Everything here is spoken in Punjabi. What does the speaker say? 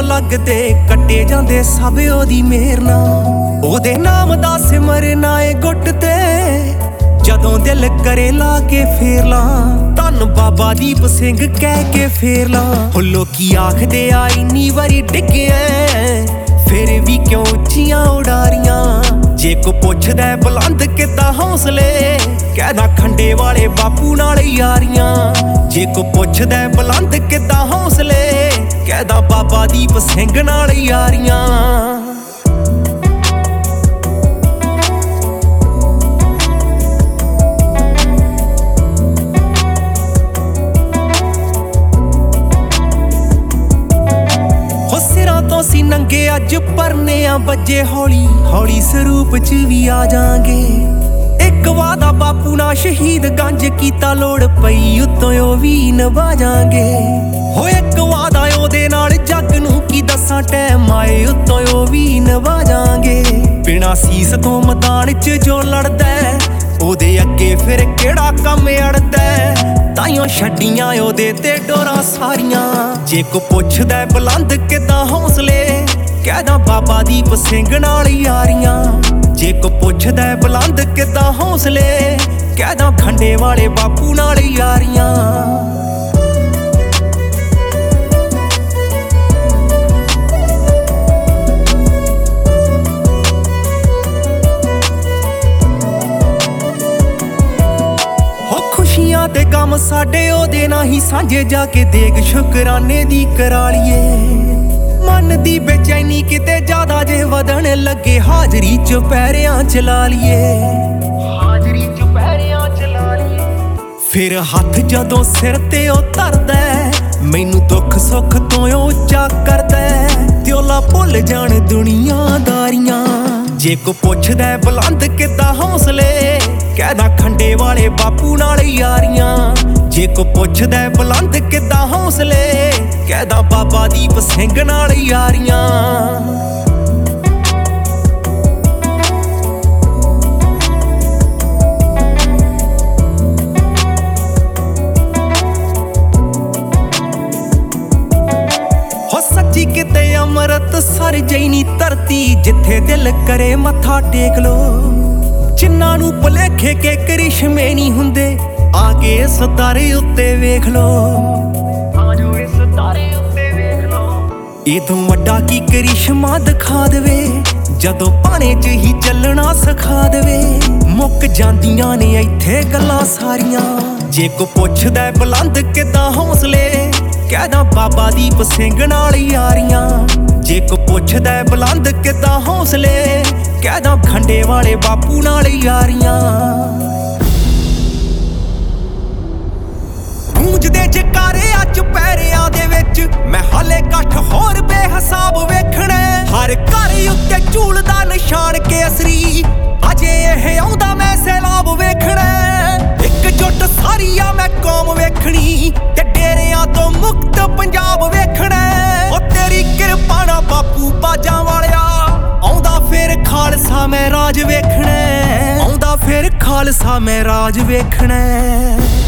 जो लगदे कट्टे जांदे सब ओदी मेहर नाल। ओदे नाम दा सिमरना ए गुट ते जदों दिल करे ला के फेर ला। धन बाबा दीप सिंह कह के फेर ला। हो लोकी आखदे आ इन्नी वारी डिग्गिया फिर भी क्यों उच्चियां उडारियां। जे को पुछदा बुलंद किद्दां हौसले कहदा खंडे वाले बापू नाल यारियां। जे को पुछदा बुलंद किद्दां हौसले कहदा बाबा दीप सिंह नाल यारियां। ਅਸੀਂ ਨੰਗੇ ਅੱਜ ਪਰਨੇ ਆ ਬੱਜੇ ਹੌਲੀ ਹੌਲੀ ਸਰੂਪ ਚ ਵੀ ਆ ਜਾਾਂਗੇ। ਇੱਕ ਵਾਦਾ ਬਾਪੂ ਨਾਲ ਸ਼ਹੀਦ ਗੰਜ ਕੀਤਾ ਲੋੜ ਪਈ ਉੱਤੋਂ ਉਹ ਵੀ ਨਿਭਾ ਜਾਾਂਗੇ। ਹੋ ਇੱਕ ਵਾਦਾ ਉਹਦੇ ਨਾਲ ਜੱਗ ਨੂੰ ਕੀ ਦੱਸਾਂ ਟੈਮ ਆਏ ਉੱਤੋਂ ਉਹ ਵੀ ਨਿਭਾ ਜਾਾਂਗੇ। ਬਿਨਾਂ ਸੀਸ ਤੋਂ ਮੈਦਾਨ ਚ ਜੋ ਲੜਦਾ ਉਹਦੇ ਅੱਗੇ ਫਿਰ ਕਿਹੜਾ ਕੰਮ ਅੜਦਾ। ਤਾਈਓ ਛੱਡੀਆਂ ਉਹਦੇ ਤੇ ਡੋਰਾਂ ਸਾਰੀਆਂ। ਜੇ ਕੋ ਪੁੱਛਦਾ ਬੁਲੰਦ ਕਿੱਦਾਂ ਹੌਸਲੇ ਕਹਿਦਾ ਬਾਬਾ ਦੀਪ ਸਿੰਘ ਨਾਲ ਯਾਰੀਆਂ। ਜੇ ਕੋ ਪੁੱਛਦਾ ਬੁਲੰਦ ਕਿੱਦਾਂ ਹੌਸਲੇ ਕਹਿਦਾ ਖੰਡੇ ਵਾਲੇ ਬਾਪੂ ਨਾਲ ਯਾਰੀਆਂ। ਤੇ ਗਮ ਸਾਡੇ ਉਹਦੇ ਨਾਲ ਹੀ ਸਾਂਝੇ ਜਾ ਕੇ ਦੇਗ ਸ਼ੁਕਰਾਨੇ ਦੀ ਕਰਾ ਲਈਏ। ਮਨ ਦੀ ਬੇਚੈਨੀ ਕਿਤੇ ਜ਼ਿਆਦਾ ਜੇ ਵਧਣ ਲੱਗੇ ਹਾਜ਼ਰੀ ਚ ਪੈਰਿਆਂ ਚ ਲਾ ਲਈਏ। ਹਾਜ਼ਰੀ ਚ ਪੈਰਿਆਂ ਚ ਲਾ ਲਈਏ। ਫਿਰ ਹੱਥ ਜਦੋਂ ਸਿਰ ਤੇ ਉਹ ਧਰਦਾ ਮੈਨੂੰ ਦੁੱਖ ਸੁੱਖ ਤੋਂ ਉੱਚਾ ਕਰਦਾ। ਦਿਓਲਾ ਭੁੱਲ ਜਾਣ ਦੁਨੀਆਦਾਰੀਆਂ। ਜੇ ਕੋ ਪੁੱਛਦਾ ਬੁਲੰਦ ਕਿੱਦਾਂ ਹੌਸਲੇ ਕਹਿਦਾ ਖੰਡੇ ਵਾਲੇ ਬਾਪੂ ਨਾਲ ਯਾਰੀਆਂ। ਜੇ ਕੋ ਪੁੱਛਦਾ ਬੁਲੰਦ ਕਿੱਦਾਂ ਹੌਸਲੇ ਕਹਿਦਾ ਬਾਬਾ ਦੀਪ ਸਿੰਘ ਨਾਲ ਯਾਰੀਆਂ। ਸੱਚੀ ਕਿਤੇ ਅੰਮ੍ਰਿਤ ਸਰ ਜੈਨੀ ਧਰਤੀ ਜਿੱਥੇ ਦਿਲ ਕਰੇ ਮੱਥਾ ਟੇਕ ਲੋ। ਜਿਨ੍ਹਾਂ ਨੂੰ ਭੁਲੇਖੇ ਕੇ ਕਰਿਸ਼ਮੇ ਨਹੀਂ ਹੁੰਦੇ ਆ ਕੇ ਇਸ ਤਾਰੇ ਉੱਤੇ ਵੇਖ ਲੋ। ਆ ਜੋ ਇਸ ਤਾਰੇ ਉੱਤੇ ਵੇਖ ਲੋ। ਇਹ ਤੋਂ ਵੱਡਾ ਕੀ ਕਰਿਸ਼ਮਾ ਦਿਖਾ ਦੇਵੇ ਜਦੋਂ ਪਾਣੇ 'ਚ ਹੀ ਚੱਲਣਾ ਸਿਖਾ ਦੇਵੇ। ਮੁੱਕ ਜਾਂਦੀਆਂ ਨੇ ਇੱਥੇ ਗੱਲਾਂ ਸਾਰੀਆਂ। ਜੇ ਕੋ ਪੁੱਛਦਾ ਬੁਲੰਦ ਕਿੱਦਾਂ ਹੌਸਲੇ ਕਹਿਦਾ ਬਾਬਾ ਦੀਪ ਸਿੰਘ ਨਾਲ ਯਾਰੀਆਂ। ਜੇ ਕੋ ਪੁੱਛਦਾ ਬੁਲੰਦ ਕਿੱਦਾਂ ਹੌਸਲੇ ਕਹਿਦਾ ਖੰਡੇ ਵਾਲੇ ਬਾਪੂ ਨਾਲ ਯਾਰੀਆਂ। ਗੂੰਜਦੇ ਜਕਾਰੇ ਅੱਜ ਪੈਰਿਆਂ ਦੇ ਵਿੱਚ ਮੈਂ ਹਾਲੇ ਇਕੱਠ ਹੋਰ ਬੇਹਿਸਾਬ ਵੇਖਣਾ। ਹਰ ਘਰ ਉੱਤੇ ਝੂਲਦਾ ਨਿਸ਼ਾਨ ਕੇਸਰੀ ਅਜੇ ਇਹ ਆਉਂਦਾ ਮੈਂ ਸੈਲਾਬ ਵੇਖਣਾ। ਇੱਕਜੁੱਟ ਸਾਰੀ ਆ ਮੈਂ ਕੌਮ ਵੇਖਣੀ ਤੇ ਡੇਰਿਆਂ ਤੋਂ ਮੁਕਤ ਪੰਜਾਬ ਵੇਖਣਾ। ਉਹ ਤੇਰੀ ਕਿਰਪਾ ਨਾਲ ਬਾਪੂ ਬਾਜਾਂ ਵਾਲਿਆ ਆਉਂਦਾ ਫਿਰ ਖਾਲਸਾ ਮੈਂ ਰਾਜ ਵੇਖਣਾ। ਆਉਂਦਾ ਫਿਰ ਖਾਲਸਾ ਮੈਂ ਰਾਜ ਵੇਖਣਾ।